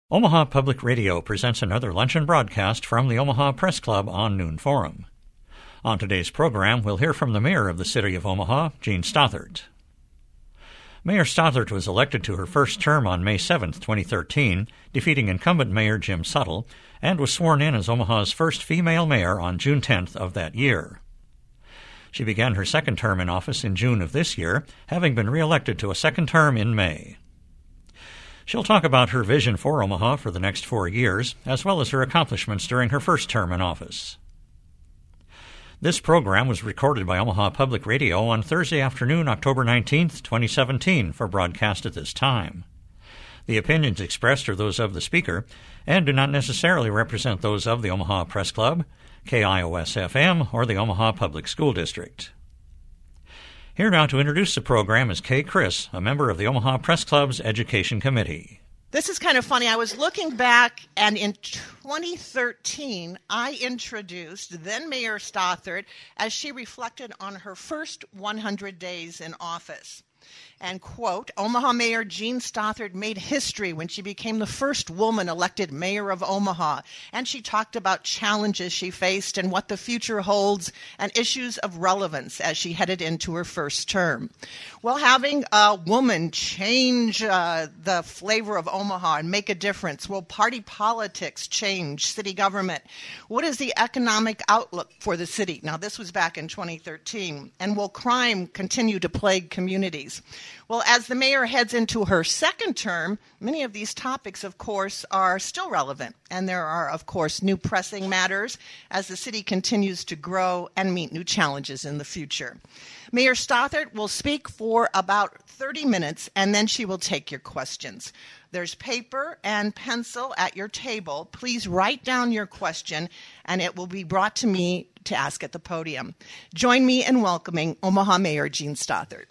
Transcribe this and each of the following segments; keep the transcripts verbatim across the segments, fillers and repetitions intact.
Omaha Public Radio presents another luncheon broadcast from the Omaha Press Club on Noon Forum. On today's program, we'll hear from the mayor of the city of Omaha, Jean Stothert. Mayor Stothert was elected to her first term on May seventh, twenty thirteen, defeating incumbent Mayor Jim Suttle, and was sworn in as Omaha's first female mayor on June tenth of that year. She began her second term in office in June of this year, having been re-elected to a second term in May. She'll talk about her vision for Omaha for the next four years, as well as her accomplishments during her first term in office. This program was recorded by Omaha Public Radio on Thursday afternoon, October nineteenth, twenty seventeen, for broadcast at this time. The opinions expressed are those of the speaker and do not necessarily represent those of the Omaha Press Club, K I O S F M, or the Omaha Public School District. Here now to introduce the program is Kay Criss, a member of the Omaha Press Club's Education Committee. This is kind of funny. I was looking back, and in twenty thirteen, I introduced then Mayor Stothert as she reflected on her first one hundred days in office. And, quote, Omaha Mayor Jean Stothert made history when she became the first woman elected mayor of Omaha. And she talked about challenges she faced and what the future holds and issues of relevance as she headed into her first term. Well, having a woman change uh, the flavor of Omaha and make a difference. Will party politics change city government? What is the economic outlook for the city? Now, this was back in twenty thirteen. And will crime continue to plague communities? Well, as the mayor heads into her second term, many of these topics, of course, are still relevant. And there are, of course, new pressing matters as the city continues to grow and meet new challenges in the future. Mayor Stothert will speak for about thirty minutes, and then she will take your questions. There's paper and pencil at your table. Please write down your question, and it will be brought to me to ask at the podium. Join me in welcoming Omaha Mayor Jean Stothert.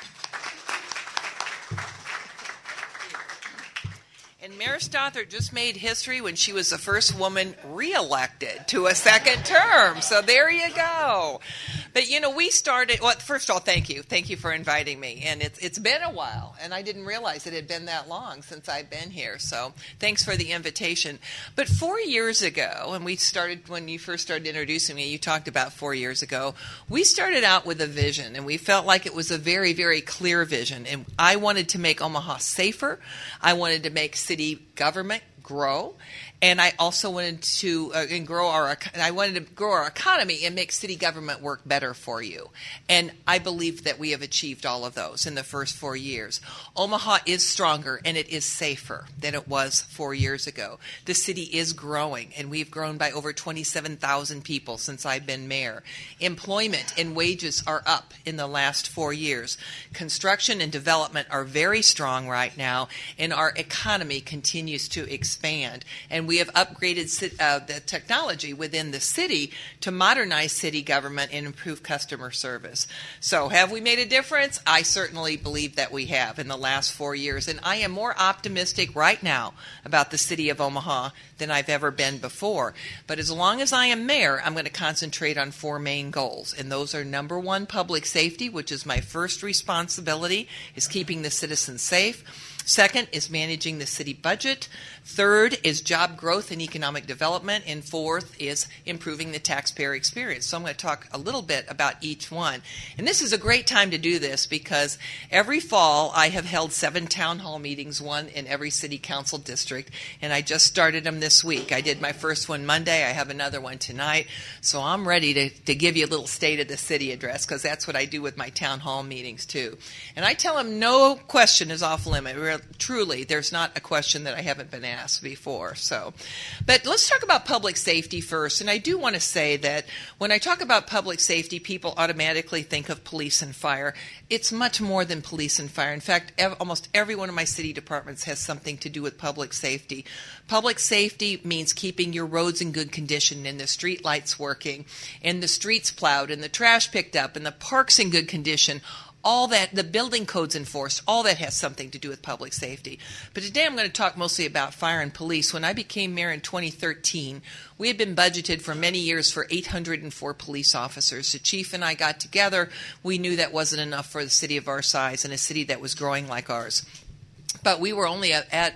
And Mayor Stothert just made history when she was the first woman reelected to a second term. So there you go. But, you know, we started, well, first of all, thank you. Thank you for inviting me. And it's it's been a while, and I didn't realize it had been that long since I've been here. So thanks for the invitation. But four years ago, and we started, when you first started introducing me, you talked about four years ago, we started out with a vision, and we felt like it was a very, very clear vision. And I wanted to make Omaha safer. I wanted to make city government grow, and I also wanted to uh, and grow our. I wanted to grow our economy and make city government work better for you. And I believe that we have achieved all of those in the first four years. Omaha is stronger and it is safer than it was four years ago. The city is growing, and we've grown by over twenty-seven thousand people since I've been mayor. Employment and wages are up in the last four years. Construction and development are very strong right now, and our economy continues to expand. And we have upgraded uh, the technology within the city to modernize city government and improve customer service. So have we made a difference? I certainly believe that we have in the last four years. And I am more optimistic right now about the city of Omaha than I've ever been before. But as long as I am mayor, I'm going to concentrate on four main goals. And those are, number one, public safety, which is my first responsibility, is keeping the citizens safe. Second is managing the city budget. Third is job growth and economic development. And fourth is improving the taxpayer experience. So I'm going to talk a little bit about each one. And this is a great time to do this because every fall I have held seven town hall meetings, one in every city council district. And I just started them this week. I did my first one Monday. I have another one tonight. So I'm ready to, to give you a little state of the city address because that's what I do with my town hall meetings too. And I tell them no question is off limit. Truly, there's not a question that I haven't been asked before. So, but let's talk about public safety first. And I do want to say that when I talk about public safety, people automatically think of police and fire. It's much more than police and fire. In fact, ev- almost every one of my city departments has something to do with public safety. Public safety means keeping your roads in good condition and the street lights working and the streets plowed and the trash picked up and the parks in good condition. All that, the building codes enforced, all that has something to do with public safety. But today I'm going to talk mostly about fire and police. When I became mayor in twenty thirteen, we had been budgeted for many years for eight hundred four police officers. The chief and I got together. We knew that wasn't enough for the city of our size and a city that was growing like ours. But we were only at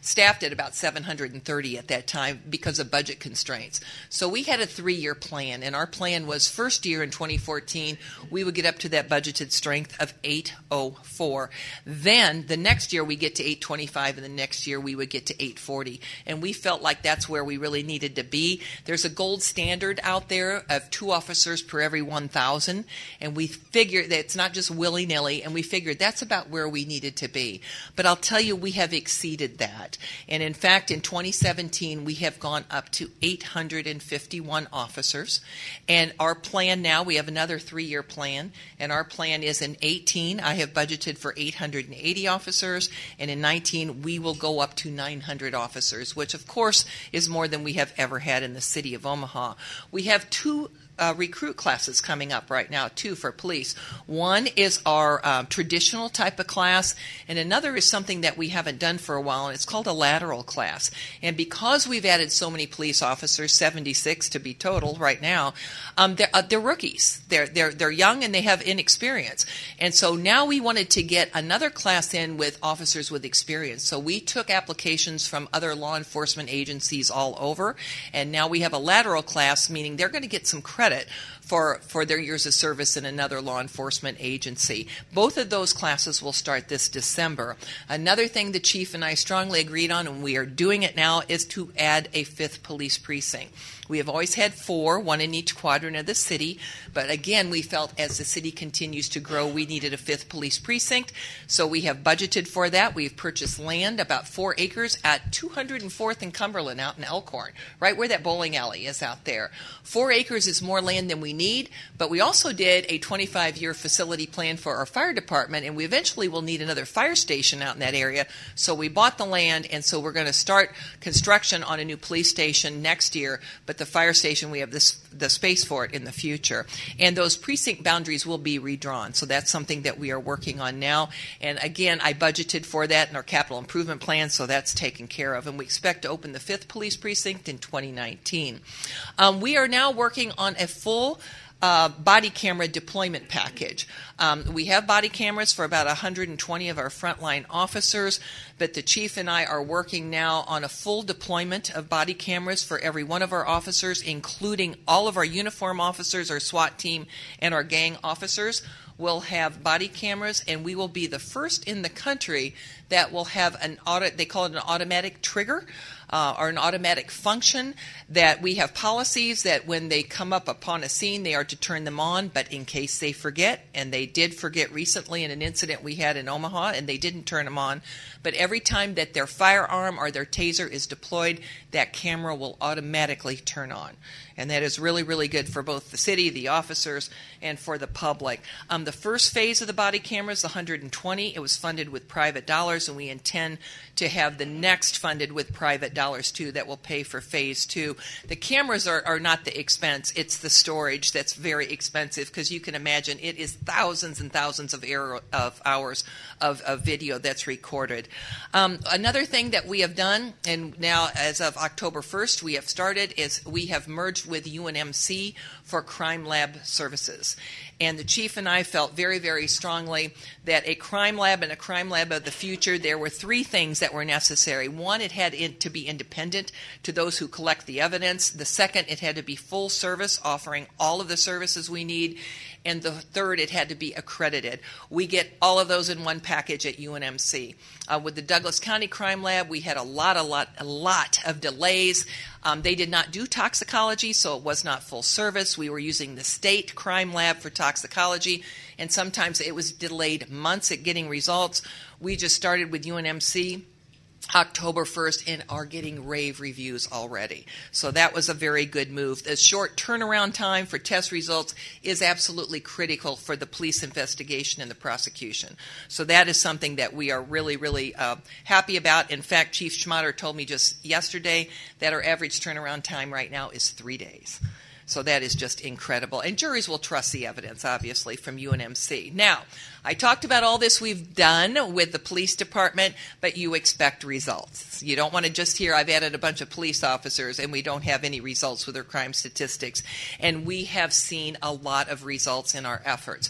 staffed at about seven hundred thirty at that time because of budget constraints. So we had a three-year plan, and our plan was first year in twenty fourteen, we would get up to that budgeted strength of eight oh four. Then the next year we get to eight twenty-five, and the next year we would get to eight forty. And we felt like that's where we really needed to be. There's a gold standard out there of two officers per every one thousand, and we figured that it's not just willy-nilly, and we figured that's about where we needed to be. But I'll tell you, we have exceeded that. And in fact, in twenty seventeen, we have gone up to eight hundred fifty-one officers. And our plan now, we have another three-year plan, and our plan is in eighteen, I have budgeted for eight hundred eighty officers, and in nineteen, we will go up to nine hundred officers, which of course is more than we have ever had in the city of Omaha. We have two Uh, recruit classes coming up right now, too, for police. One is our um, traditional type of class, and another is something that we haven't done for a while, and it's called a lateral class. And because we've added so many police officers, seventy-six to be total right now, um, they're, uh, they're rookies. They're, they're, they're young and they have inexperience. And so now we wanted to get another class in with officers with experience. So we took applications from other law enforcement agencies all over, and now we have a lateral class, meaning they're going to get some credit credit for, for their years of service in another law enforcement agency. Both of those classes will start this December. Another thing the chief and I strongly agreed on, and we are doing it now, is to add a fifth police precinct. We have always had four, one in each quadrant of the city, but again, we felt as the city continues to grow, we needed a fifth police precinct, so we have budgeted for that. We've purchased land, about four acres, at two hundred fourth and Cumberland out in Elkhorn, right where that bowling alley is out there. Four acres is more land than we need, but we also did a twenty-five-year facility plan for our fire department, and we eventually will need another fire station out in that area, so we bought the land, and so we're going to start construction on a new police station next year, but the fire station, we have this, the space for it in the future. And those precinct boundaries will be redrawn. So that's something that we are working on now. And again, I budgeted for that in our capital improvement plan, so that's taken care of. And we expect to open the fifth police precinct in twenty nineteen. Um, we are now working on a full Uh, body camera deployment package. Um, we have body cameras for about one hundred twenty of our frontline officers, but the chief and I are working now on a full deployment of body cameras for every one of our officers, including all of our uniform officers, our SWAT team, and our gang officers will have body cameras, and we will be the first in the country that will have an auto, they call it an automatic trigger, uh, or an automatic function, that we have policies that when they come up upon a scene, they are to turn them on, but in case they forget, and they did forget recently in an incident we had in Omaha, and they didn't turn them on, but every time that their firearm or their taser is deployed, that camera will automatically turn on. And that is really, really good for both the city, the officers, and for the public. Um, the first phase of the body cameras, the one hundred twenty, it was funded with private dollars, and we intend to have the next funded with private dollars, too, that will pay for phase two. The cameras are, are not the expense. It's the storage that's very expensive, because you can imagine it is thousands and thousands of, air, of hours of, of video that's recorded. Um, another thing that we have done, and now as of October first we have started, is we have merged with U N M C for crime lab services. And the chief and I felt very, very strongly that a crime lab and a crime lab of the future, there were three things that were necessary. One, it had to be independent to those who collect the evidence. The second, it had to be full service, offering all of the services we need. And the third, it had to be accredited. We get all of those in one package at U N M C. Uh, with the Douglas County Crime Lab, we had a lot, a lot, a lot of delays. Um, they did not do toxicology, so it was not full service. We were using the state crime lab for toxicology, and sometimes it was delayed months at getting results. We just started with U N M C October first and are getting rave reviews already. So that was a very good move. The short turnaround time for test results is absolutely critical for the police investigation and the prosecution. So that is something that we are really, really uh, happy about. In fact, Chief Schmatter told me just yesterday that our average turnaround time right now is three days. So that is just incredible. And juries will trust the evidence, obviously, from U N M C. Now, I talked about all this we've done with the police department, but you expect results. You don't want to just hear, I've added a bunch of police officers and we don't have any results with our crime statistics. And we have seen a lot of results in our efforts.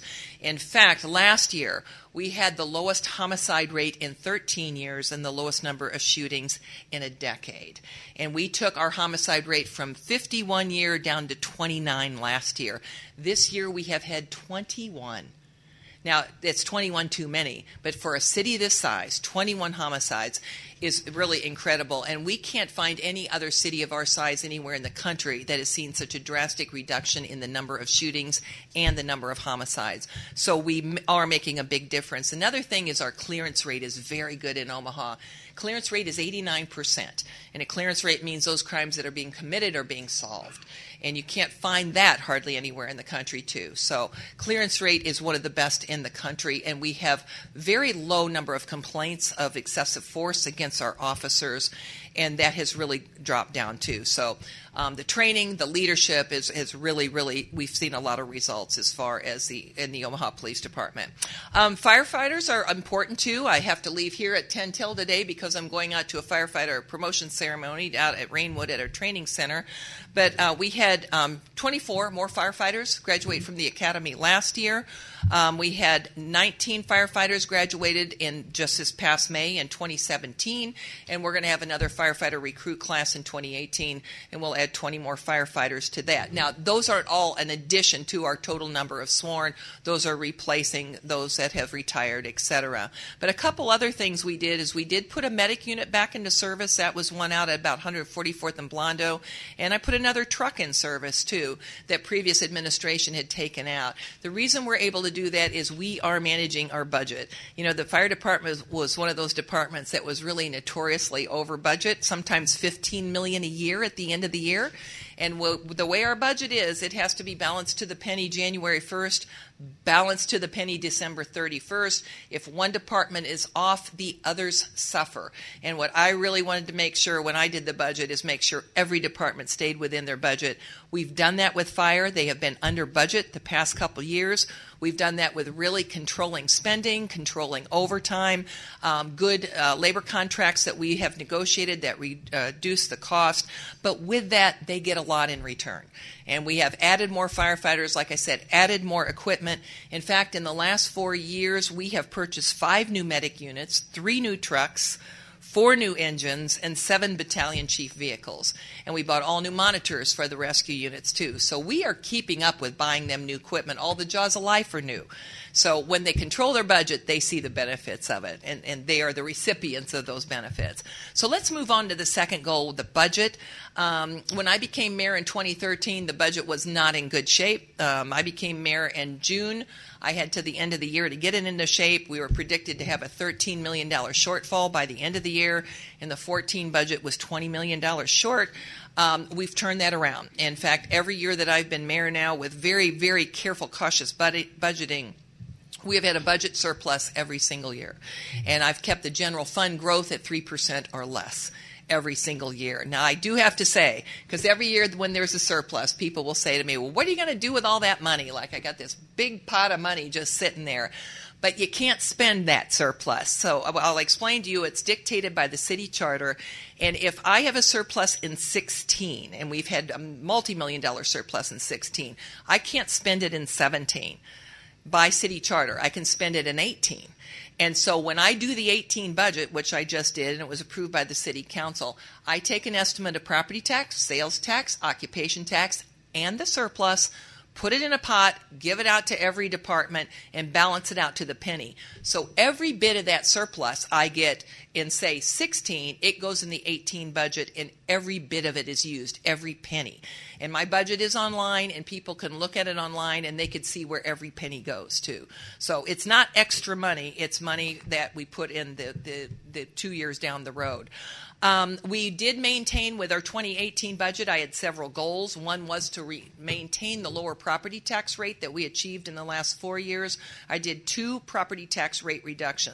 In fact, last year, we had the lowest homicide rate in thirteen years and the lowest number of shootings in a decade. And we took our homicide rate from fifty-one year down to twenty-nine last year. This year we have had twenty-one. Now, it's twenty-one too many, but for a city this size, twenty-one homicides is really incredible. And we can't find any other city of our size anywhere in the country that has seen such a drastic reduction in the number of shootings and the number of homicides. So we are making a big difference. Another thing is our clearance rate is very good in Omaha. Clearance rate is eighty-nine percent, and a clearance rate means those crimes that are being committed are being solved. And you can't find that hardly anywhere in the country, too. So clearance rate is one of the best in the country, and we have very low number of complaints of excessive force against our officers, and that has really dropped down, too. So um, the training, the leadership is, is really, really, we've seen a lot of results as far as the in the Omaha Police Department. Um, firefighters are important, too. I have to leave here at ten till today because I'm going out to a firefighter promotion ceremony out at Rainwood at our training center. But uh, we had um, twenty-four more firefighters graduate from the academy last year. Um, we had nineteen firefighters graduated in just this past May in twenty seventeen, and we're going to have another firefighter recruit class in twenty eighteen, and we'll add twenty more firefighters to that. Now, those aren't all an addition to our total number of sworn. Those are replacing those that have retired, et cetera. But a couple other things we did is we did put a medic unit back into service. That was one out at about one forty-fourth and Blondo, and I put another truck in service, too, that previous administration had taken out. The reason we're able to do that is we are managing our budget. You know, the fire department was one of those departments that was really notoriously over budget, sometimes fifteen million dollars a year at the end of the year. And the way our budget is, it has to be balanced to the penny January first, balanced to the penny December thirty-first. If one department is off, the others suffer. And what I really wanted to make sure when I did the budget is make sure every department stayed within their budget. We've done that with fire. They have been under budget the past couple years. We've done that with really controlling spending, controlling overtime, um, good uh, labor contracts that we have negotiated that re- uh, reduce the cost. But with that, they get a lot in return. And we have added more firefighters, like I said, added more equipment. In fact, in the last four years, we have purchased five new medic units, three new trucks, four new engines, and seven battalion chief vehicles. And we bought all new monitors for the rescue units, too. So we are keeping up with buying them new equipment. All the Jaws of Life are new. So when they control their budget, they see the benefits of it, and, and they are the recipients of those benefits. So let's move on to the second goal, the budget. Um, when I became mayor in twenty thirteen, the budget was not in good shape. Um, I became mayor in June. I had to the end of the year to get it into shape. We were predicted to have a thirteen million dollars shortfall by the end of the year, and the fourteen budget was twenty million dollars short. Um, we've turned that around. In fact, every year that I've been mayor now, with very, very careful, cautious budget, budgeting, we have had a budget surplus every single year. And I've kept the general fund growth at three percent or less every single year. Now, I do have to say, because every year when there's a surplus, people will say to me, well, what are you going to do with all that money? Like, I got this big pot of money just sitting there. But you can't spend that surplus. So I'll explain to you, it's dictated by the city charter. And if I have a surplus in sixteen, and we've had a multi-million dollar surplus in sixteen, I can't spend it in seventeen. By city charter, I can spend it in eighteen. And so when I do the eighteen budget, which I just did, and it was approved by the city council, I take an estimate of property tax, sales tax, occupation tax, and the surplus, put it in a pot, give it out to every department, and balance it out to the penny. So every bit of that surplus I get in, say, sixteen, it goes in the eighteen budget, and every bit of it is used, every penny. And my budget is online, and people can look at it online, and they can see where every penny goes to. So it's not extra money. It's money that we put in the, the, the two years down the road. Um, we did maintain with our twenty eighteen budget, I had several goals. One was to re- maintain the lower property tax rate that we achieved in the last four years. I did two property tax rate reductions.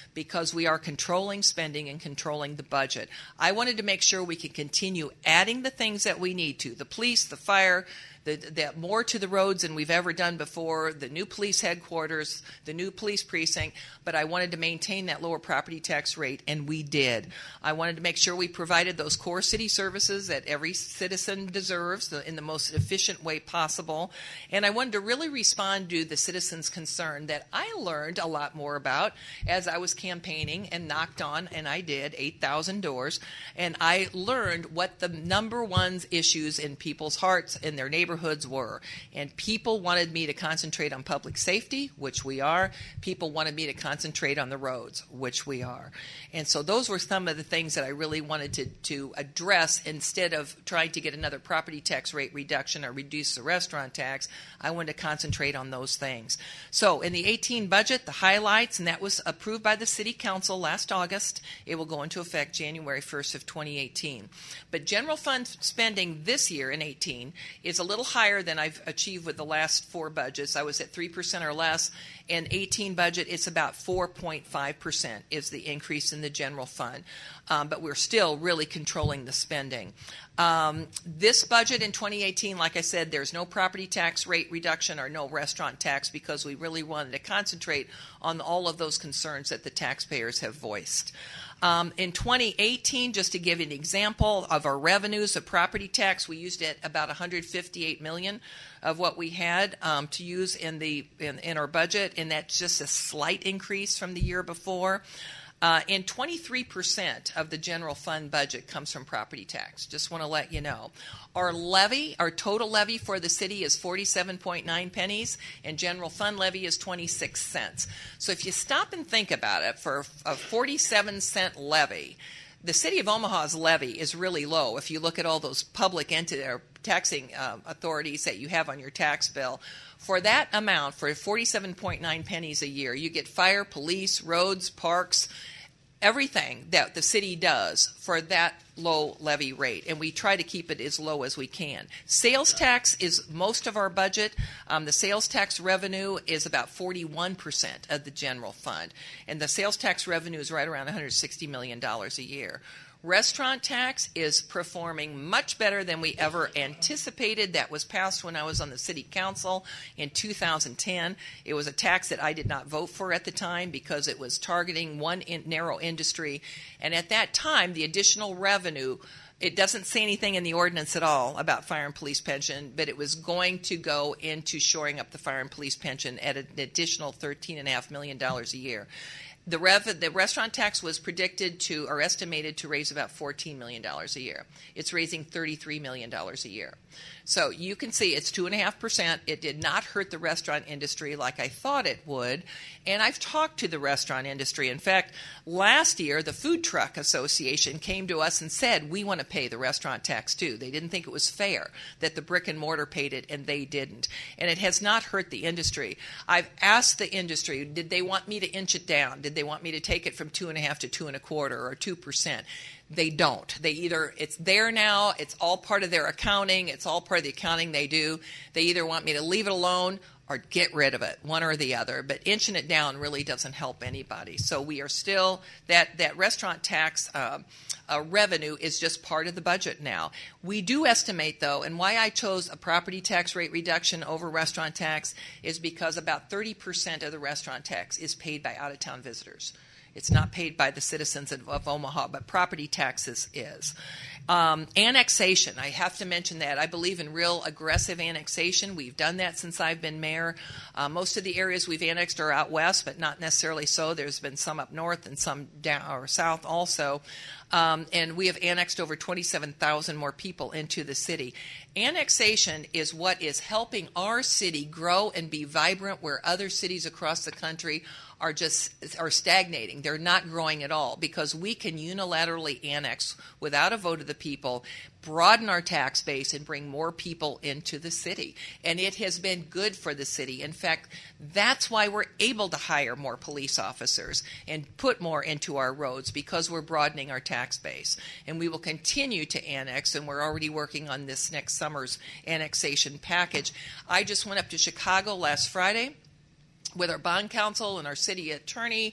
because we are controlling spending and controlling the budget. I wanted to make sure we could continue adding the things that we need to, the police, the fire, the, the more to the roads than we've ever done before, the new police headquarters, the new police precinct, but I wanted to maintain that lower property tax rate, and we did. I wanted to make sure we provided those core city services that every citizen deserves in the most efficient way possible, and I wanted to really respond to the citizens' concern that I learned a lot more about as I was campaigning and knocked on, and I did, eight thousand doors, and I learned what the number one issues in people's hearts in their neighborhoods were. And people wanted me to concentrate on public safety, which we are. People wanted me to concentrate on the roads, which we are. And so those were some of the things that I really wanted to, to address instead of trying to get another property tax rate reduction or reduce the restaurant tax. I wanted to concentrate on those things. So in the eighteen budget, the highlights, and that was approved by the City Council last August. It will go into effect January first of twenty eighteen. But general fund spending this year in eighteen is a little higher than I've achieved with the last four budgets. I was at three percent or less. In eighteen budget, it's about four point five percent is the increase in the general fund. Um, but we're still really controlling the spending. Um, this budget in twenty eighteen, like I said, there's no property tax rate reduction or no restaurant tax because we really wanted to concentrate on all of those concerns that the taxpayers have voiced. Um, in twenty eighteen, just to give you an example of our revenues of property tax, we used it about one hundred fifty-eight million dollars of what we had um, to use in the in, in our budget, and that's just a slight increase from the year before. Uh, and twenty-three percent of the general fund budget comes from property tax. Just want to let you know. Our levy, our total levy for the city is forty-seven point nine pennies, and general fund levy is twenty-six cents. So if you stop and think about it, for a forty-seven cent levy, the city of Omaha's levy is really low. If you look at all those public entity or taxing uh, authorities that you have on your tax bill, for that amount, for forty-seven point nine pennies a year, you get fire, police, roads, parks, everything that the city does for that low levy rate, and we try to keep it as low as we can. Sales tax is most of our budget. Um, the sales tax revenue is about forty-one percent of the general fund, and the sales tax revenue is right around one hundred sixty million dollars a year. Restaurant tax is performing much better than we ever anticipated. That was passed when I was on the city council in two thousand ten. It was a tax that I did not vote for at the time because it was targeting one in narrow industry. And at that time, the additional revenue, it doesn't say anything in the ordinance at all about fire and police pension, but it was going to go into shoring up the fire and police pension at an additional thirteen point five million dollars a year. The, rev, the restaurant tax was predicted to or estimated to raise about fourteen million dollars a year. It's raising thirty-three million dollars a year. So you can see it's two point five percent. It did not hurt the restaurant industry like I thought it would. And I've talked to the restaurant industry. In fact, last year, the Food Truck Association came to us and said, we want to pay the restaurant tax too. They didn't think it was fair that the brick and mortar paid it and they didn't. And it has not hurt the industry. I've asked the industry, did they want me to inch it down? Did they want me to take it from two and a half to two and a quarter or two percent? They don't. They either, it's there now, it's all part of their accounting, it's all part of the accounting they do. They either want me to leave it alone or get rid of it, one or the other. But inching it down really doesn't help anybody. So we are still, that, that restaurant tax uh, uh, revenue is just part of the budget now. We do estimate, though, and why I chose a property tax rate reduction over restaurant tax is because about thirty percent of the restaurant tax is paid by out-of-town visitors. It's not paid by the citizens of, of Omaha, but property taxes is. Um, annexation, I have to mention that. I believe in real aggressive annexation. We've done that since I've been mayor. Uh, most of the areas we've annexed are out west, but not necessarily so. There's been some up north and some down or south also. Um, and we have annexed over twenty-seven thousand more people into the city. Annexation is what is helping our city grow and be vibrant where other cities across the country are just are stagnating. They're not growing at all because we can unilaterally annex without a vote of the people, broaden our tax base, and bring more people into the city. And it has been good for the city. In fact, that's why we're able to hire more police officers and put more into our roads, because we're broadening our tax base. And we will continue to annex, and we're already working on this next summer's annexation package. I just went up to Chicago last Friday with our bond counsel and our city attorney,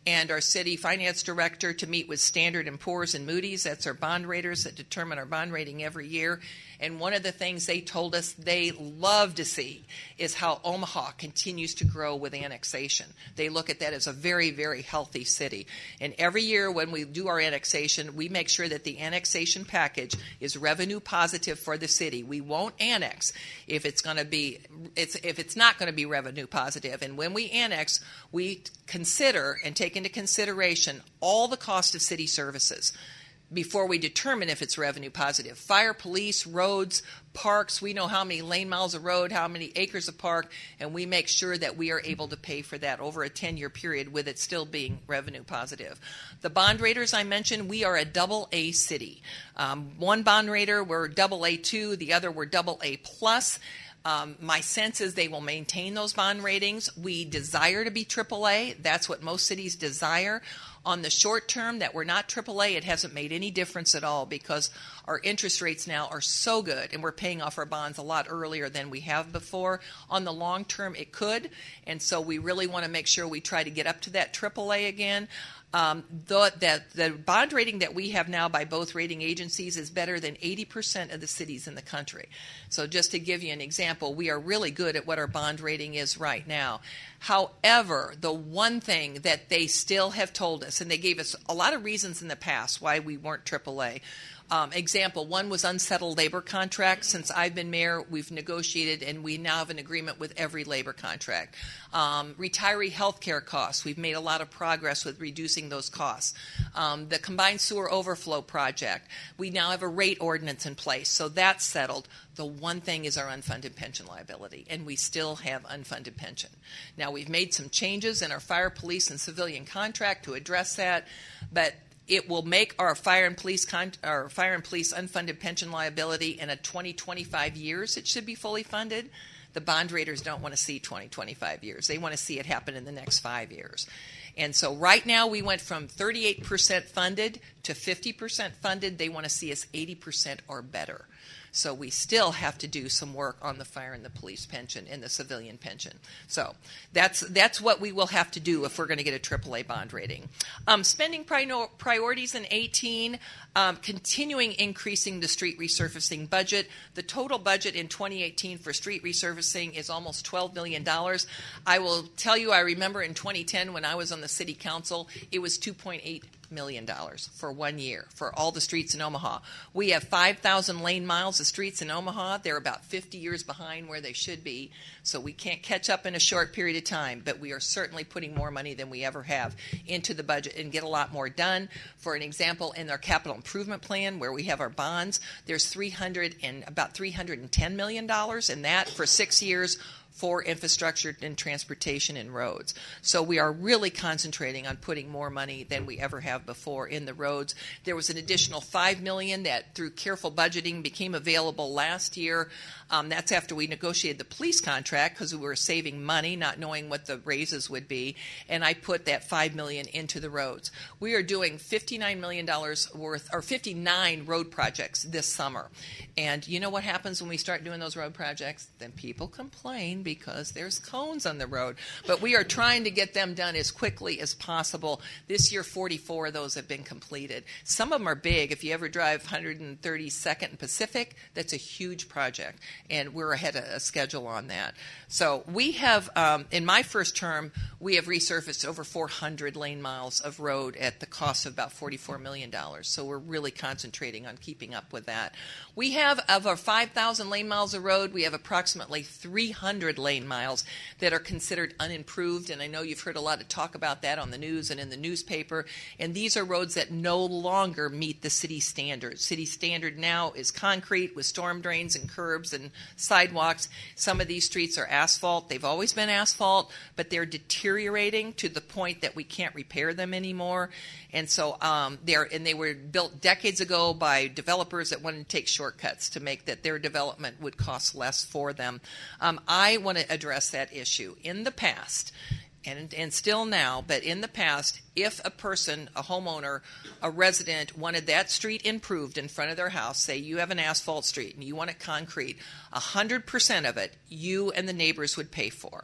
and our city finance director to meet with Standard and Poor's and Moody's. That's our bond raters that determine our bond rating every year. And one of the things they told us they love to see is how Omaha continues to grow with annexation. They look at that as a very, very healthy city. And every year when we do our annexation, we make sure that the annexation package is revenue positive for the city. We won't annex if it's going to be it's if it's not going to be revenue positive. And when we annex, we consider and take into consideration all the cost of city services before we determine if it's revenue positive. Fire, police, roads, parks, we know how many lane miles of road, how many acres of park, and we make sure that we are able to pay for that over a ten-year period with it still being revenue positive. The bond raters I mentioned, we are a double A city. Um, one bond rater, we're double A two, the other we're double A plus. Um, my sense is they will maintain those bond ratings. We desire to be triple A. That's what most cities desire. On the short term that we're not triple A, it hasn't made any difference at all because our interest rates now are so good and we're paying off our bonds a lot earlier than we have before. On the long term, it could, and so we really want to make sure we try to get up to that triple A again. Um, the, that the bond rating that we have now by both rating agencies is better than eighty percent of the cities in the country. So just to give you an example, we are really good at what our bond rating is right now. However, the one thing that they still have told us, and they gave us a lot of reasons in the past why we weren't triple A. Um, example, one was unsettled labor contracts. Since I've been mayor, we've negotiated and we now have an agreement with every labor contract. Um, retiree health care costs, we've made a lot of progress with reducing those costs. Um, the combined sewer overflow project, we now have a rate ordinance in place, so that's settled. The one thing is our unfunded pension liability, and we still have unfunded pension. Now, we've made some changes in our fire, police, and civilian contract to address that, but it will make our fire and police con- our fire and police unfunded pension liability in a twenty, twenty-five years. It should be fully funded. The bond raters don't want to see twenty, twenty-five years. They want to see it happen in the next five years. And so right now we went from thirty-eight percent funded to fifty percent funded. They want to see us eighty percent or better. So we still have to do some work on the fire and the police pension and the civilian pension. So that's that's what we will have to do if we're going to get a triple A bond rating. Um, spending pri- priorities in eighteen, um, continuing increasing the street resurfacing budget. The total budget in twenty eighteen for street resurfacing is almost twelve million dollars. I will tell you, I remember in twenty ten when I was on the city council, it was two point eight million dollars for one year for all the streets in Omaha. We have five thousand lane miles of streets in Omaha. They're about fifty years behind where they should be, so we can't catch up in a short period of time, but we are certainly putting more money than we ever have into the budget and get a lot more done. For an example, in our capital improvement plan where we have our bonds, there's three hundred and about three hundred ten million dollars in that for six years for infrastructure and transportation and roads. So we are really concentrating on putting more money than we ever have before in the roads. There was an additional five million dollars that through careful budgeting became available last year. Um, that's after we negotiated the police contract because we were saving money, not knowing what the raises would be, and I put that five million dollars into the roads. We are doing fifty-nine million dollars worth, or fifty-nine road projects this summer. And you know what happens when we start doing those road projects? Then people complain because there's cones on the road. But we are trying to get them done as quickly as possible. This year, forty-four of those have been completed. Some of them are big. If you ever drive one hundred thirty-second and Pacific, that's a huge project, and we're ahead of schedule on that. So we have, um, in my first term, we have resurfaced over four hundred lane miles of road at the cost of about forty-four million dollars. So we're really concentrating on keeping up with that. We have, of our five thousand lane miles of road, we have approximately three hundred lane miles that are considered unimproved, and I know you've heard a lot of talk about that on the news and in the newspaper, and these are roads that no longer meet the city standards. City standard now is concrete with storm drains and curbs and sidewalks. Some of these streets are asphalt. They've always been asphalt, but they're deteriorating to the point that we can't repair them anymore. And so um, they're and they were built decades ago by developers that wanted to take shortcuts to make that their development would cost less for them. Um, I want to address that issue. In the past, and, and still now, but in the past, if a person, a homeowner, a resident wanted that street improved in front of their house, say you have an asphalt street and you want it concrete, one hundred percent of it you and the neighbors would pay for.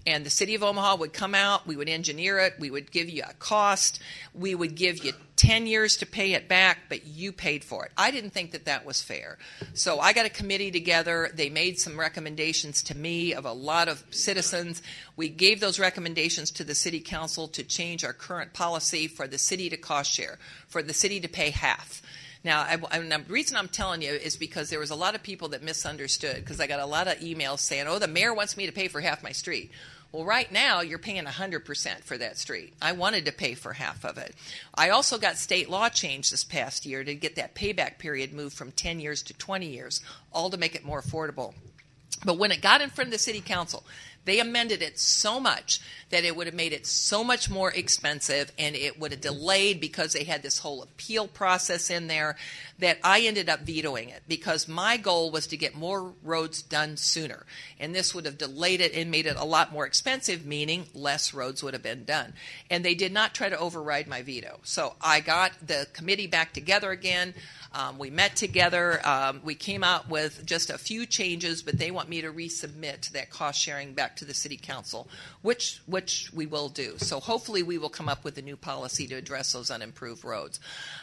And the city of Omaha would come out, we would engineer it, we would give you a cost, we would give you ten years to pay it back, but you paid for it. I didn't think that that was fair. So I got a committee together. They made some recommendations to me of a lot of citizens. We gave those recommendations to the city council to change our current policy for the city to cost share, for the city to pay half. Now, I, I, the reason I'm telling you is because there was a lot of people that misunderstood, because I got a lot of emails saying, oh, the mayor wants me to pay for half my street. Well, right now, you're paying one hundred percent for that street. I wanted to pay for half of it. I also got state law changed this past year to get that payback period moved from ten years to twenty years, all to make it more affordable. But when it got in front of the city council, they amended it so much that it would have made it so much more expensive, and it would have delayed, because they had this whole appeal process in there, that I ended up vetoing it, because my goal was to get more roads done sooner. And this would have delayed it and made it a lot more expensive, meaning less roads would have been done. And they did not try to override my veto. So I got the committee back together again. Um, we met together. Um, we came out with just a few changes, but they want me to resubmit that cost sharing back to the city council, which which we will do. So hopefully we will come up with a new policy to address those unimproved roads.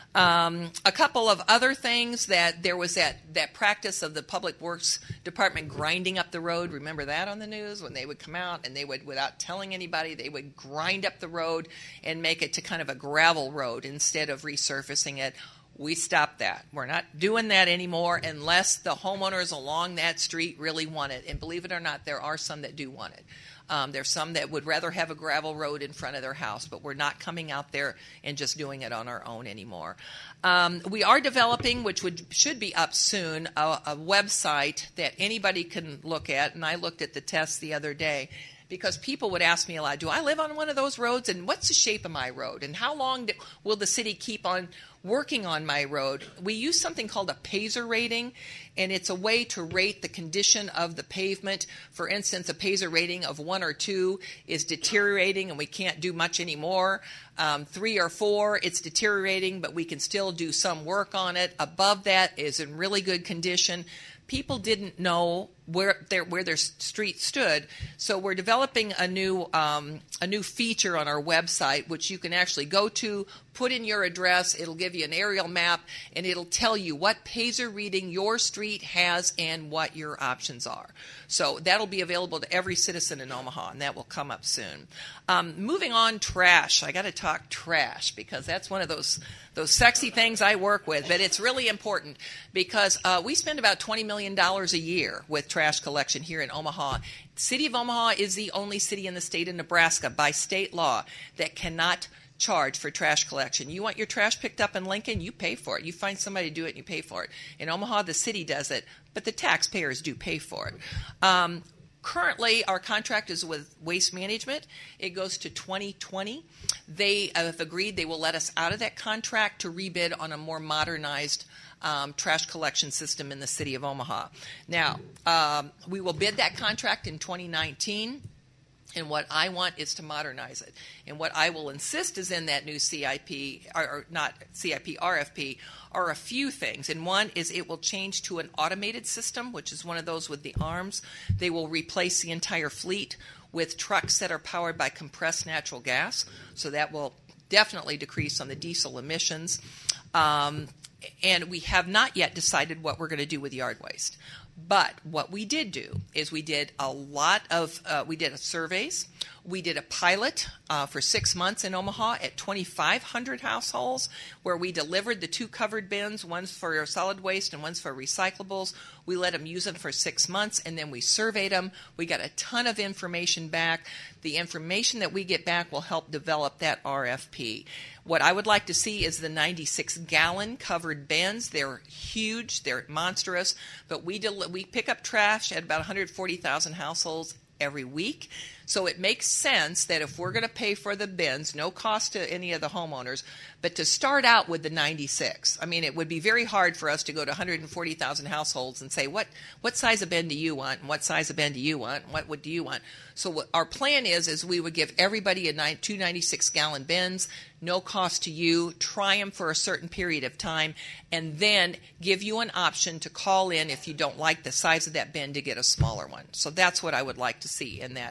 Um, a couple of other things, that there was that, that practice of the Public Works Department grinding up the road. Remember that on the news when they would come out and they would, without telling anybody, they would grind up the road and make it to kind of a gravel road instead of resurfacing it. We stopped that. We're not doing that anymore unless the homeowners along that street really want it. And believe it or not, there are some that do want it. Um, there's some that would rather have a gravel road in front of their house, but we're not coming out there and just doing it on our own anymore. Um, we are developing, which would should be up soon, a, a website that anybody can look at. And I looked at the test the other day, because people would ask me a lot, do I live on one of those roads, and what's the shape of my road, and how long do, will the city keep on working on my road? We use something called a Paiser rating, and it's a way to rate the condition of the pavement. For instance, a Paiser rating of one or two is deteriorating and we can't do much anymore. Um, three or four, it's deteriorating, but we can still do some work on it. Above that is in really good condition. People didn't know where their where their street stood, so we're developing a new um, a new feature on our website, which you can actually go to, put in your address. It'll give you an aerial map, and it'll tell you what Paiser reading your street has and what your options are. So that'll be available to every citizen in Omaha, and that will come up soon. Um, moving on, trash. I got to talk trash because that's one of those those sexy things I work with, but it's really important because uh, we spend about twenty million dollars a year with trash. trash collection here in Omaha. The city of Omaha is the only city in the state of Nebraska by state law that cannot charge for trash collection. You want your trash picked up in Lincoln, you pay for it. You find somebody to do it and you pay for it. In Omaha, the city does it, but the taxpayers do pay for it. Um, Currently, our contract is with Waste Management. It goes to twenty twenty. They have agreed they will let us out of that contract to rebid on a more modernized um, trash collection system in the city of Omaha. Now, um, we will bid that contract in twenty nineteen. And what I want is to modernize it. And what I will insist is in that new C I P, or, or not C I P, R F P, are a few things. And one is it will change to an automated system, which is one of those with the arms. They will replace the entire fleet with trucks that are powered by compressed natural gas. So that will definitely decrease on the diesel emissions. Um, and we have not yet decided what we're going to do with yard waste. But what we did do is we did a lot of, uh, we did surveys. We did a pilot uh, for six months in Omaha at twenty-five hundred households where we delivered the two covered bins, one's for solid waste and one's for recyclables. We let them use them for six months and then we surveyed them. We got a ton of information back. The information that we get back will help develop that R F P. What I would like to see is the ninety-six gallon covered bins. They're huge, they're monstrous, but we del- we pick up trash at about one hundred forty thousand households every week. So it makes sense that if we're going to pay for the bins, no cost to any of the homeowners, but to start out with the ninety-six. I mean, it would be very hard for us to go to one hundred forty thousand households and say, what what size of bin do you want? And what size of bin do you want? And what would do you want? So what our plan is, is we would give everybody a nine, two ninety-six gallon bins, no cost to you, try them for a certain period of time, and then give you an option to call in if you don't like the size of that bin to get a smaller one. So that's what I would like to see in that.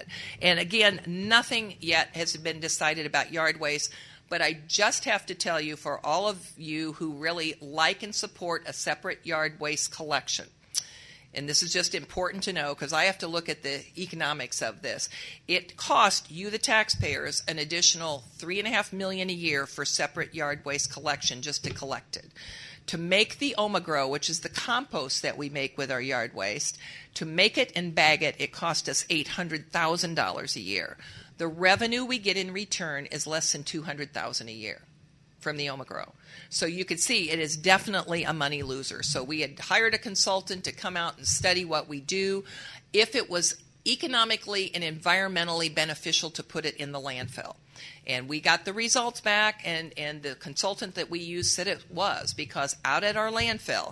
And again, nothing yet has been decided about yard waste. But I just have to tell you, for all of you who really like and support a separate yard waste collection, and this is just important to know because I have to look at the economics of this, it costs you, the taxpayers, an additional three and a half million dollars a year for separate yard waste collection just to collect it. To make the OMAGROW, which is the compost that we make with our yard waste, to make it and bag it, it cost us eight hundred thousand dollars a year. The revenue we get in return is less than two hundred thousand dollars a year from the OMAGROW. So you could see it is definitely a money loser. So we had hired a consultant to come out and study what we do. If it was economically and environmentally beneficial to put it in the landfill. And we got the results back, and, and the consultant that we used said it was, because out at our landfill,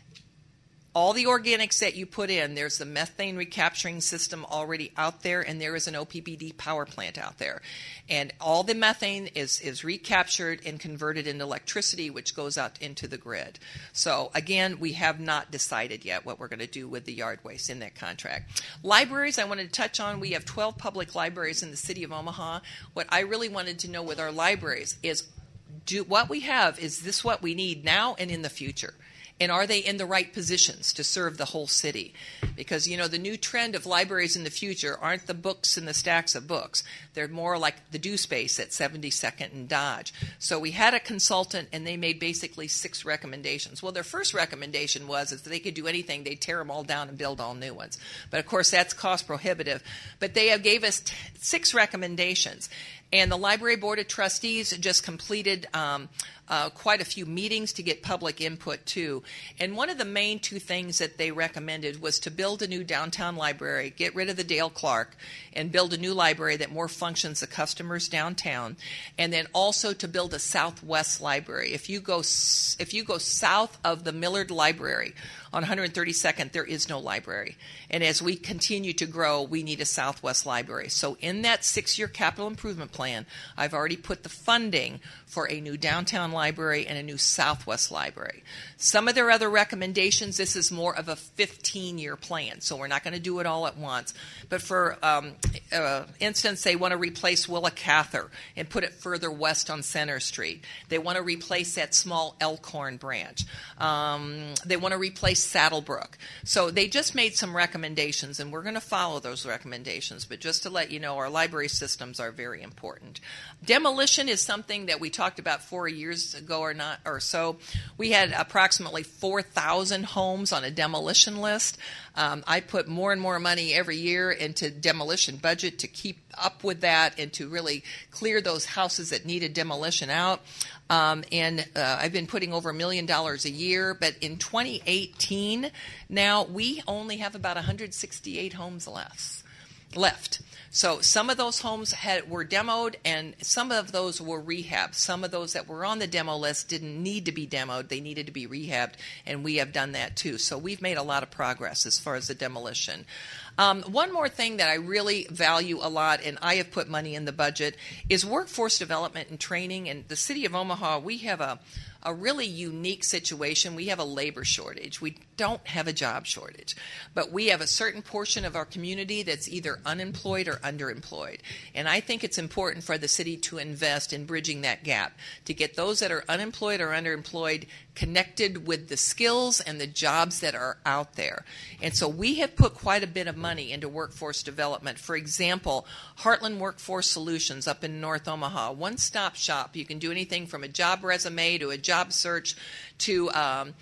all the organics that you put in, there's the methane recapturing system already out there, and there is an O P B D power plant out there. And all the methane is, is recaptured and converted into electricity, which goes out into the grid. So, again, we have not decided yet what we're going to do with the yard waste in that contract. Libraries, I wanted to touch on. We have twelve public libraries in the city of Omaha. What I really wanted to know with our libraries is, do what we have, is this what we need now and in the future? And are they in the right positions to serve the whole city? Because, you know, the new trend of libraries in the future aren't the books and the stacks of books. They're more like the Do Space at seventy-second and Dodge. So we had a consultant, and they made basically six recommendations. Well, their first recommendation was if they could do anything, they'd tear them all down and build all new ones. But, of course, that's cost prohibitive. But they have gave us t- six recommendations. And the Library Board of Trustees just completed um, uh, quite a few meetings to get public input, too. And one of the main two things that they recommended was to build a new downtown library, get rid of the Dale Clark, and build a new library that more functions the customers downtown, and then also to build a Southwest library. If you go, if you go south of the Millard Library on one hundred thirty-second, there is no library. And as we continue to grow, we need a Southwest library. So in that six-year capital improvement plan, I've already put the funding for a new downtown library and a new Southwest library. Some of their other recommendations, this is more of a fifteen-year plan, so we're not going to do it all at once. But for um, uh, instance, they want to replace Willa Cather and put it further west on Center Street. They want to replace that small Elkhorn branch. Um, they want to replace Saddlebrook. So they just made some recommendations, and we're going to follow those recommendations. But just to let you know, our library systems are very important. Demolition is something that we talked about four years ago or not or so. We had approximately four thousand homes on a demolition list. Um, I put more and more money every year into demolition budget to keep up with that and to really clear those houses that needed demolition out. Um, and uh, I've been putting over a million dollars a year. But in twenty eighteen, now we only have about one hundred sixty-eight homes left. left. So some of those homes had, were demoed, and some of those were rehabbed. Some of those that were on the demo list didn't need to be demoed. They needed to be rehabbed, and we have done that too. So we've made a lot of progress as far as the demolition. Um, one more thing that I really value a lot, and I have put money in the budget, is workforce development and training. In the city of Omaha, we have a a really unique situation. We have a labor shortage. We don't have a job shortage, but we have a certain portion of our community that's either unemployed or underemployed. And I think it's important for the city to invest in bridging that gap, to get those that are unemployed or underemployed connected with the skills and the jobs that are out there. And so we have put quite a bit of money into workforce development. For example, Heartland Workforce Solutions up in North Omaha, one-stop shop. You can do anything from a job resume to a job search to um,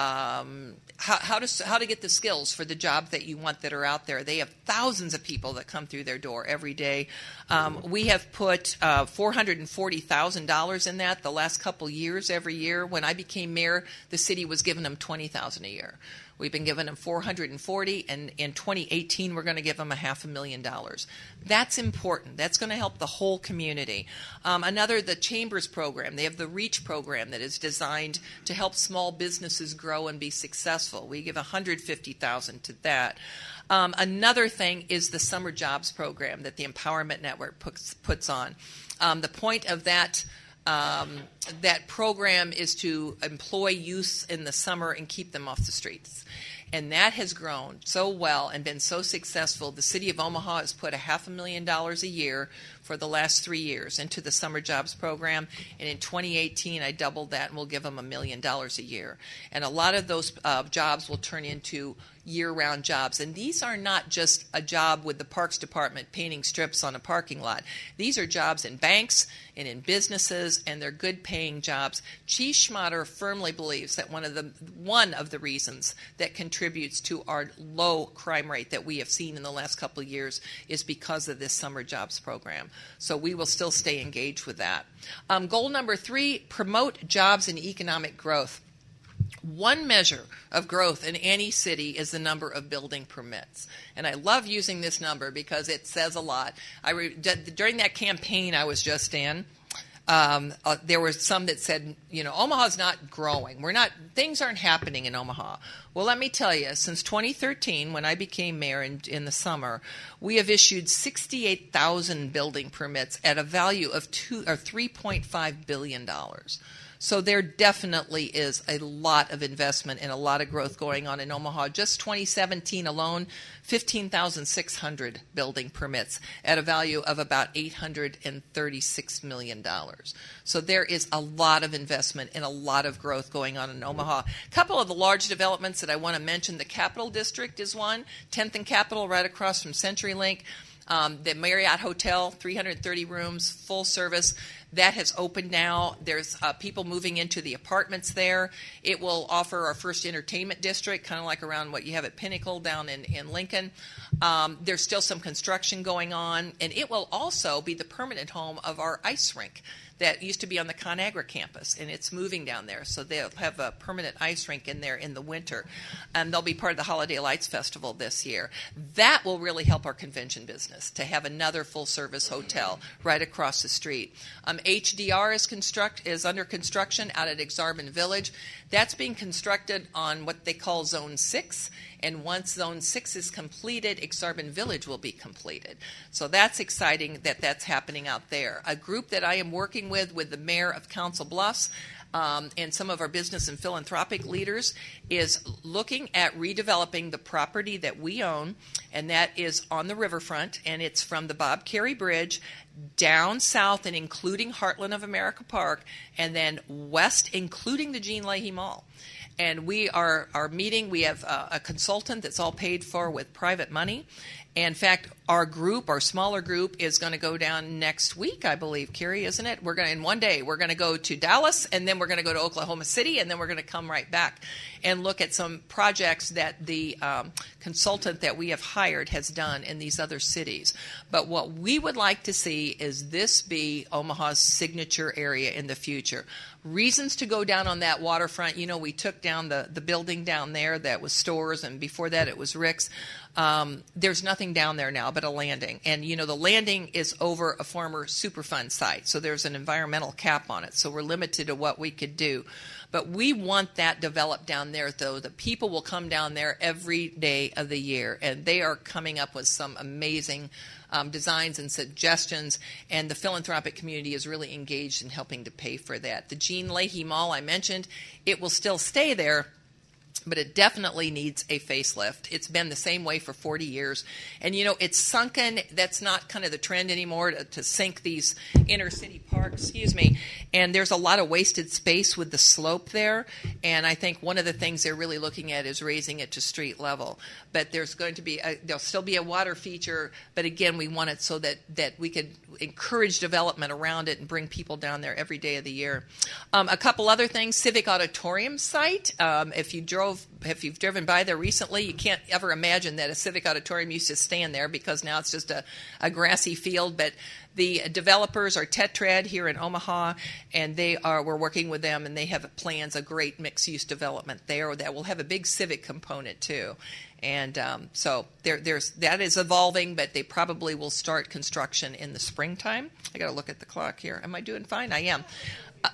um, how, how to how to get the skills for the job that you want that are out there. They have thousands of people that come through their door every day. Um, we have put uh, four hundred forty thousand dollars in that the last couple years every year. When I became mayor, the city was giving them twenty thousand dollars a year. We've been giving them four hundred forty, and in twenty eighteen we're going to give them a half a million dollars. That's important. That's going to help the whole community. Um, another, the Chambers program. They have the REACH program that is designed to help small businesses grow and be successful. We give one hundred fifty thousand dollars to that. Um, another thing is the summer jobs program that the Empowerment Network puts, puts on. Um, the point of that Um, that program is to employ youth in the summer and keep them off the streets. And that has grown so well and been so successful. The city of Omaha has put a half a million dollars a year for the last three years into the summer jobs program. And in twenty eighteen, I doubled that and we'll give them a million dollars a year. And a lot of those uh, jobs will turn into year-round jobs. And these are not just a job with the Parks Department painting strips on a parking lot. These are jobs in banks and in businesses, and they're good-paying jobs. Chief Schmatter firmly believes that one of the one of the reasons that contributes to our low crime rate that we have seen in the last couple of years is because of this summer jobs program. So we will still stay engaged with that. Um, goal number three, promote jobs and economic growth. One measure of growth in any city is the number of building permits. And I love using this number because it says a lot. I re- d- during that campaign I was just in, um, uh, there were some that said, you know, Omaha's not growing. We're not, things aren't happening in Omaha. Well, let me tell you, since twenty thirteen, when I became mayor in, in the summer, we have issued sixty-eight thousand building permits at a value of two or three point five billion dollars. So there definitely is a lot of investment and a lot of growth going on in Omaha. Just twenty seventeen alone, fifteen thousand six hundred building permits at a value of about eight hundred thirty-six million dollars. So there is a lot of investment and a lot of growth going on in Omaha. A couple of the large developments that I want to mention, the Capitol District is one, tenth and Capitol right across from CenturyLink. Um, the Marriott Hotel, three hundred thirty rooms, full service. That has opened now. There's uh, people moving into the apartments there. It will offer our first entertainment district, kind of like around what you have at Pinnacle down in, in Lincoln. Um, there's still some construction going on. And it will also be the permanent home of our ice rink that used to be on the ConAgra campus, and it's moving down there. So they'll have a permanent ice rink in there in the winter. And they'll be part of the Holiday Lights Festival this year. That will really help our convention business, to have another full-service hotel right across the street. Um, H D R is, construct, is under construction out at Exarban Village. That's being constructed on what they call Zone six. And once Zone six is completed, Exarban Village will be completed. So that's exciting that that's happening out there. A group that I am working with, with the mayor of Council Bluffs, um, and some of our business and philanthropic leaders, is looking at redeveloping the property that we own, and that is on the riverfront, and it's from the Bob Carey Bridge down south and including Heartland of America Park, and then west including the Jean Leahy Mall. And we are, are meeting. We have a, a consultant that's all paid for with private money. And in fact, our group, our smaller group, is going to go down next week, I believe, Carrie, isn't it? We're going to, in one day, we're going to go to Dallas, and then we're going to go to Oklahoma City, and then we're going to come right back and look at some projects that the um, consultant that we have hired has done in these other cities. But what we would like to see is this be Omaha's signature area in the future. Reasons to go down on that waterfront. You know, we took down the, the building down there that was stores, and before that it was Rick's. Um, there's nothing down there now but a landing. And, you know, the landing is over a former Superfund site, so there's an environmental cap on it. So we're limited to what we could do. But we want that developed down there, though. The people will come down there every day of the year, and they are coming up with some amazing um, designs and suggestions, and the philanthropic community is really engaged in helping to pay for that. The Jean Leahy Mall I mentioned, it will still stay there, but it definitely needs a facelift. It's been the same way for forty years. And, you know, it's sunken. That's not kind of the trend anymore to, to sink these inner city parks, excuse me. And there's a lot of wasted space with the slope there. And I think one of the things they're really looking at is raising it to street level. But there's going to be, a, there'll still be a water feature. But again, we want it so that, that we could encourage development around it and bring people down there every day of the year. Um, a couple other things, Civic Auditorium site. Um, if you drove If you've driven by there recently, you can't ever imagine that a Civic Auditorium used to stand there, because now it's just a, a grassy field. But the developers are Tetrad here in Omaha, and they are we're working with them, and they have plans, a great mixed-use development there that will have a big civic component too. And um, so there, there's that is evolving, but they probably will start construction in the springtime. I got to look at the clock here. Am I doing fine? I am. Uh,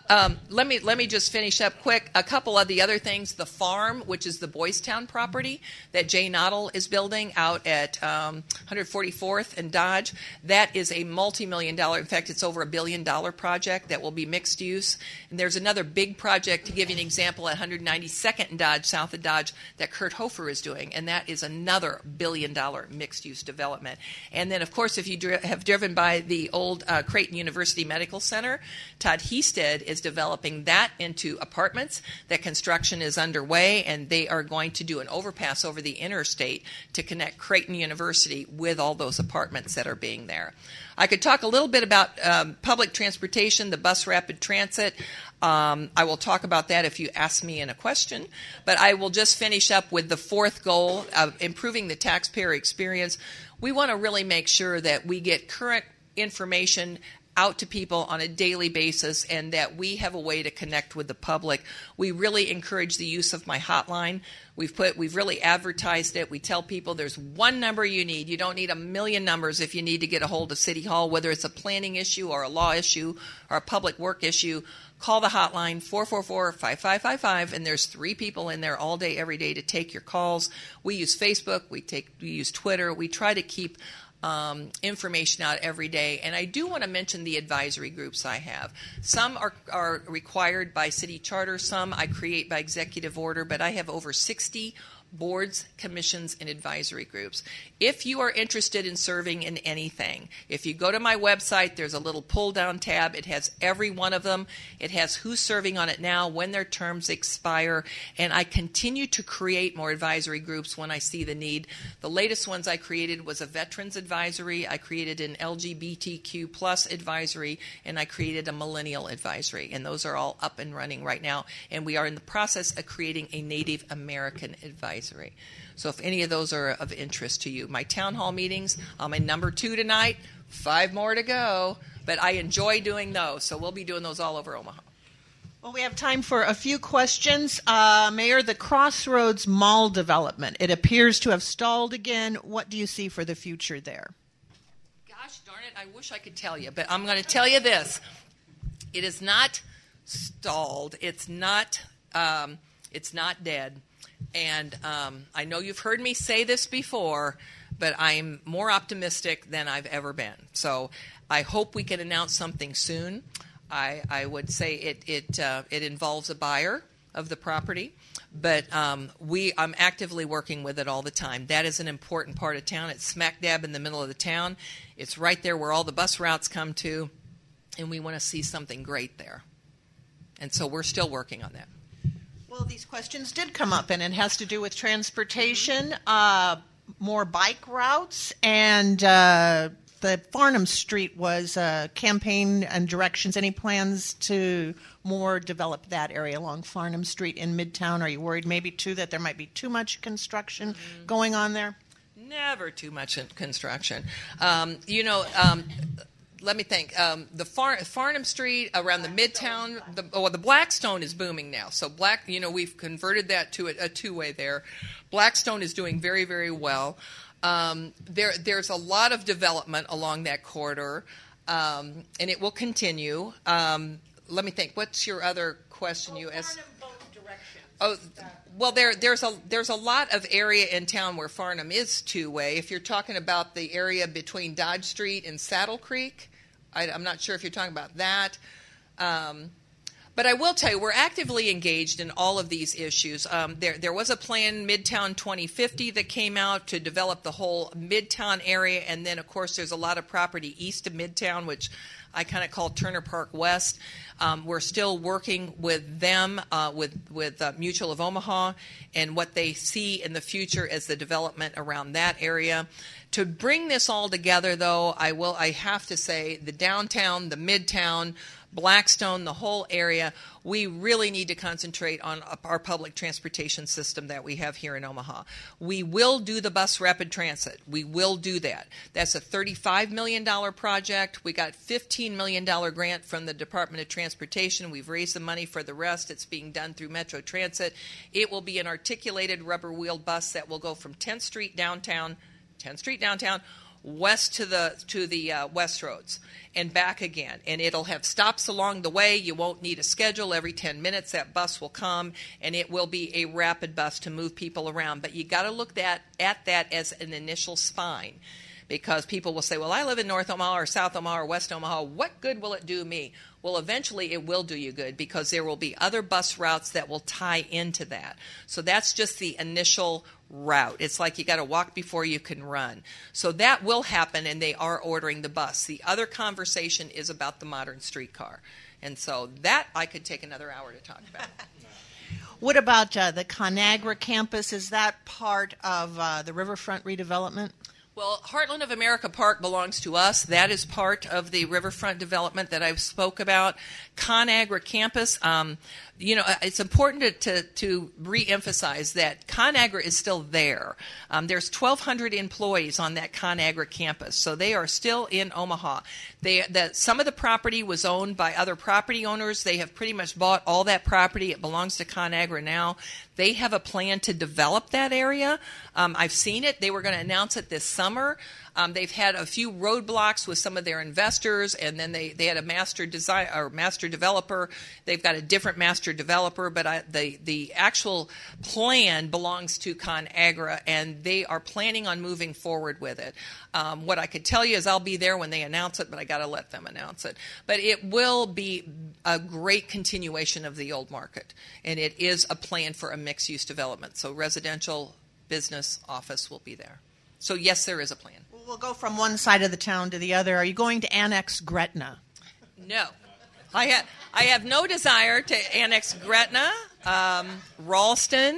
Um, let me let me just finish up quick. A couple of the other things. The farm, which is the Boys Town property that Jay Noddle is building out at um, one forty-fourth and Dodge, that is a multi-million dollar, in fact, it's over a billion dollar project that will be mixed use. And there's another big project, to give you an example, at one ninety-second and Dodge, south of Dodge, that Kurt Hofer is doing, and that is another billion dollar mixed use development. And then, of course, if you dri- have driven by the old uh, Creighton University Medical Center, Todd Heasted is developing that into apartments. That construction is underway, and they are going to do an overpass over the interstate to connect Creighton University with all those apartments that are being there. I could talk a little bit about um, public transportation, the bus rapid transit. Um, I will talk about that if you ask me in a question, but I will just finish up with the fourth goal of improving the taxpayer experience. We want to really make sure that we get current information out to people on a daily basis, and that we have a way to connect with the public. We really encourage the use of my hotline. We've put, we've really advertised it. We tell people there's one number you need. You don't need a million numbers if you need to get a hold of City Hall, whether it's a planning issue or a law issue or a public work issue. Call the hotline, four four four, five five five five, and there's three people in there all day, every day to take your calls. We use Facebook. We take, we use Twitter. We try to keep Um, information out every day. And I do want to mention the advisory groups I have. Some are, are required by city charter, some I create by executive order, but I have over sixty boards, commissions, and advisory groups. If you are interested in serving in anything, if you go to my website, there's a little pull-down tab. It has every one of them. It has who's serving on it now, when their terms expire, and I continue to create more advisory groups when I see the need. The latest ones I created was a veterans advisory. I created an L G B T Q plus advisory, and I created a millennial advisory, and those are all up and running right now, and we are in the process of creating a Native American advisory. So if any of those are of interest to you. My town hall meetings, I'm in number two tonight, five more to go, but I enjoy doing those, so we'll be doing those all over Omaha. Well, we have time for a few questions. Uh, Mayor, the Crossroads Mall development, it appears to have stalled again. What do you see for the future there? Gosh darn it, I wish I could tell you, but I'm going to tell you this. It is not stalled. It's not, um, it's not dead. And um, I know you've heard me say this before, but I'm more optimistic than I've ever been. So I hope we can announce something soon. I, I would say it it uh, it involves a buyer of the property, but um, we I'm actively working with it all the time. That is an important part of town. It's smack dab in the middle of the town. It's right there where all the bus routes come to, and we want to see something great there. And so we're still working on that. Well, these questions did come up, and it has to do with transportation, uh, more bike routes, and uh, the Farnham Street was uh, campaign and directions. Any plans to more develop that area along Farnham Street in Midtown? Are you worried maybe, too, that there might be too much construction mm-hmm. going on there? Never too much construction. Um, you know... Um, Let me think. Um, the Far- Farnham Street around the Midtown, the, oh, the Blackstone is booming now. So Black, you know, we've converted that to a, a two-way there. Blackstone is doing very, very well. Um, there, there's a lot of development along that corridor, um, and it will continue. Um, let me think. What's your other question? Well, you asked. Farnham both directions. Oh. Well, there, there's a there's a lot of area in town where Farnham is two-way. If you're talking about the area between Dodge Street and Saddle Creek, I, I'm not sure if you're talking about that. Um, but I will tell you, we're actively engaged in all of these issues. Um, there, there was a plan, Midtown twenty fifty, that came out to develop the whole Midtown area, and then, of course, there's a lot of property east of Midtown, which I kind of call Turner Park West. Um, we're still working with them, uh, with with uh, Mutual of Omaha, and what they see in the future as the development around that area. To bring this all together, though, I will I have to say the downtown, the Midtown, Blackstone, the whole area, we really need to concentrate on our public transportation system that we have here in Omaha. We will do the bus rapid transit. We will do that. That's a thirty-five million dollars project. We got fifteen million dollars grant from the Department of Transportation. We've raised the money for the rest. It's being done through Metro Transit. It will be an articulated rubber-wheeled bus that will go from tenth Street downtown, tenth Street downtown, west to the to the uh, West Roads and back again. And it'll have stops along the way. You won't need a schedule. Every ten minutes that bus will come, and it will be a rapid bus to move people around. But you got to look that, at that as an initial spine, because people will say, well, I live in North Omaha or South Omaha or West Omaha. What good will it do me? Well, eventually it will do you good, because there will be other bus routes that will tie into that. So that's just the initial route. It's like you got to walk before you can run. So that will happen, and they are ordering the bus. The other conversation is about the modern streetcar. And so that I could take another hour to talk about. What about uh, the ConAgra campus? Is that part of uh, the Riverfront redevelopment? Well, Heartland of America Park belongs to us. That is part of the Riverfront development that I spoke about. ConAgra campus, um, you know, it's important to, to, to re-emphasize that ConAgra is still there. Um, there's twelve hundred employees on that ConAgra campus, so they are still in Omaha. They, that some of the property was owned by other property owners. They have pretty much bought all that property. It belongs to ConAgra now. They have a plan to develop that area. Um, I've seen it. They were going to announce it this summer. Um, they've had a few roadblocks with some of their investors, and then they, they had a master design or master developer. They've got a different master developer, but I, the the actual plan belongs to ConAgra, and they are planning on moving forward with it. Um, what I could tell you is I'll be there when they announce it, but I got to let them announce it. But it will be a great continuation of the old market, and it is a plan for a mixed-use development. So residential, business, office will be there. So yes, there is a plan. We'll go from one side of the town to the other. Are you going to annex Gretna? No. I, ha- I have no desire to annex Gretna, um, Ralston.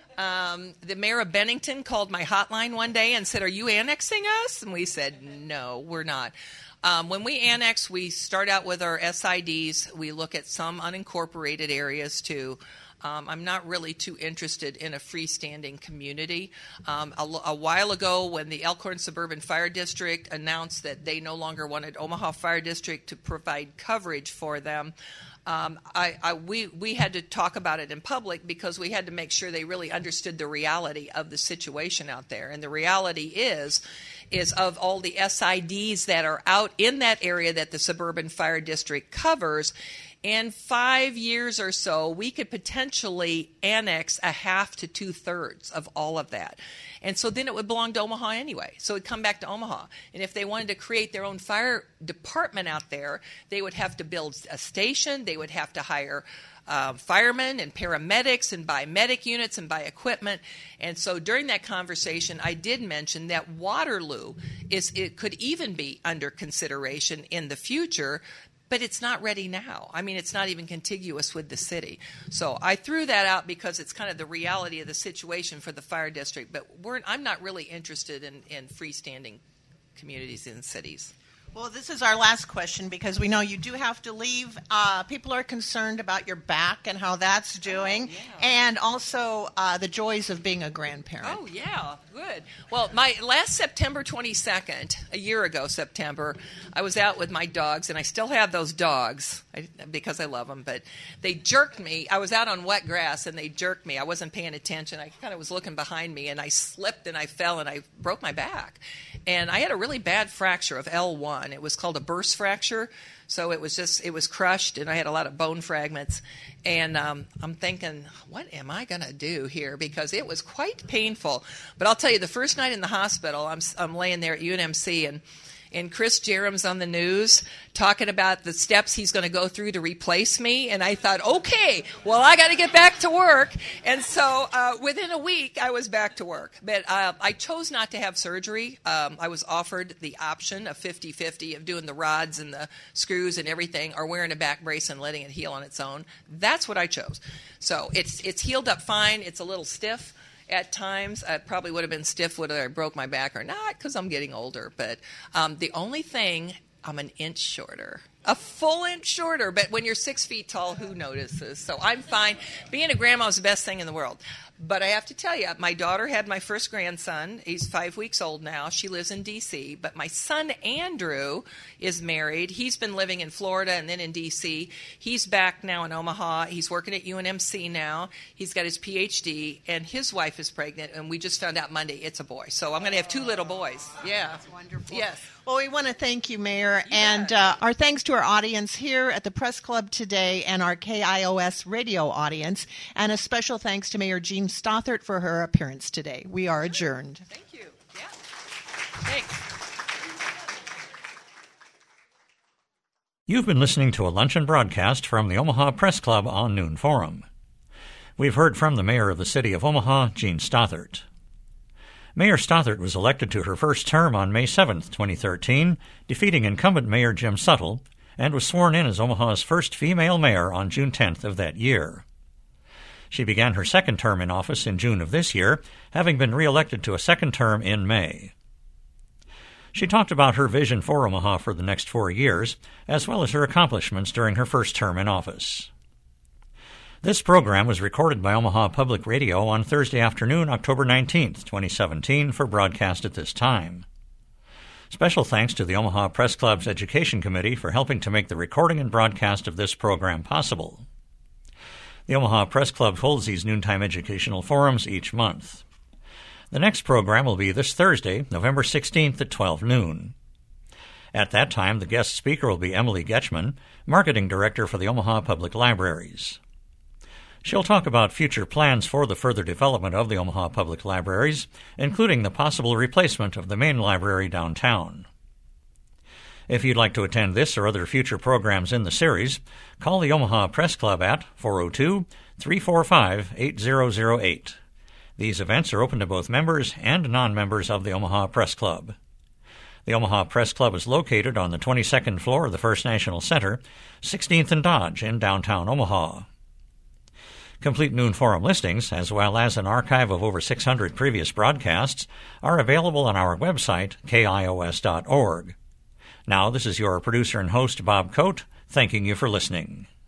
Um, the mayor of Bennington called my hotline one day and said, are you annexing us? And we said, no, we're not. Um, when we annex, we start out with our S I Ds. We look at some unincorporated areas too. Um, I'm not really too interested in a freestanding community. Um, a, a while ago, when the Elkhorn Suburban Fire District announced that they no longer wanted Omaha Fire District to provide coverage for them, um, I, I, we, we had to talk about it in public, because we had to make sure they really understood the reality of the situation out there. And the reality is, is of all the S I Ds that are out in that area that the Suburban Fire District covers, in five years or so, we could potentially annex a half to two-thirds of all of that. And so then it would belong to Omaha anyway. So it would come back to Omaha. And if they wanted to create their own fire department out there, they would have to build a station. They would have to hire uh, firemen and paramedics and buy medic units and buy equipment. And so during that conversation, I did mention that Waterloo is it could even be under consideration in the future, but it's not ready now. I mean, it's not even contiguous with the city. So I threw that out because it's kind of the reality of the situation for the fire district. But we're, I'm not really interested in, in freestanding communities in cities. Well, this is our last question, because we know you do have to leave. Uh, people are concerned about your back and how that's doing, oh, yeah. and also uh, the joys of being a grandparent. Oh, yeah, good. Well, my last September twenty-second, a year ago September, I was out with my dogs, and I still have those dogs I, because I love them, but they jerked me. I was out on wet grass, and they jerked me. I wasn't paying attention. I kind of was looking behind me, and I slipped, and I fell, and I broke my back. And I had a really bad fracture of L one. It was called a burst fracture. So it was just, it was crushed, and I had a lot of bone fragments. And um, I'm thinking, what am I going to do here? Because it was quite painful. But I'll tell you, the first night in the hospital, I'm, I'm laying there at U N M C, and and Chris Jerem's on the news talking about the steps he's going to go through to replace me. And I thought, okay, well, I got to get back to work. And so uh, within a week, I was back to work. But uh, I chose not to have surgery. Um, I was offered the option of fifty-fifty of doing the rods and the screws and everything, or wearing a back brace and letting it heal on its own. That's what I chose. So it's it's healed up fine. It's a little stiff at times. I probably would have been stiff whether I broke my back or not, because I'm getting older. But um, the only thing, I'm an inch shorter. A full inch shorter, but when you're six feet tall, who notices? So I'm fine. Being a grandma is the best thing in the world. But I have to tell you, my daughter had my first grandson. He's five weeks old now. She lives in D C But my son, Andrew, is married. He's been living in Florida and then in D C He's back now in Omaha. He's working at U N M C now. He's got his P H D, and his wife is pregnant, and we just found out Monday it's a boy. So I'm going to have two little boys. Yeah. That's wonderful. Yes. Well, we want to thank you, Mayor, You and bet. uh, our thanks to our audience here at the Press Club today and our K I O S radio audience, and a special thanks to Mayor Jean Stothert for her appearance today. We are adjourned. Thank you. Yeah. Thanks. You've been listening to a luncheon broadcast from the Omaha Press Club on Noon Forum. We've heard from the mayor of the city of Omaha, Jean Stothert. Mayor Stothert was elected to her first term on May seventh, twenty thirteen, defeating incumbent Mayor Jim Suttle, and was sworn in as Omaha's first female mayor on June tenth of that year. She began her second term in office in June of this year, having been re-elected to a second term in May. She talked about her vision for Omaha for the next four years, as well as her accomplishments during her first term in office. This program was recorded by Omaha Public Radio on Thursday afternoon, October nineteenth, twenty seventeen, for broadcast at this time. Special thanks to the Omaha Press Club's Education Committee for helping to make the recording and broadcast of this program possible. The Omaha Press Club holds these noontime educational forums each month. The next program will be this Thursday, November sixteenth at twelve noon. At that time, the guest speaker will be Emily Getchman, Marketing Director for the Omaha Public Libraries. She'll talk about future plans for the further development of the Omaha Public Libraries, including the possible replacement of the main library downtown. If you'd like to attend this or other future programs in the series, call the Omaha Press Club at four oh two, three four five, eight oh oh eight. These events are open to both members and non-members of the Omaha Press Club. The Omaha Press Club is located on the twenty-second floor of the First National Center, sixteenth and Dodge in downtown Omaha. Complete Noon Forum listings, as well as an archive of over six hundred previous broadcasts, are available on our website, K I O S dot org. Now, this is your producer and host, Bob Coate, thanking you for listening.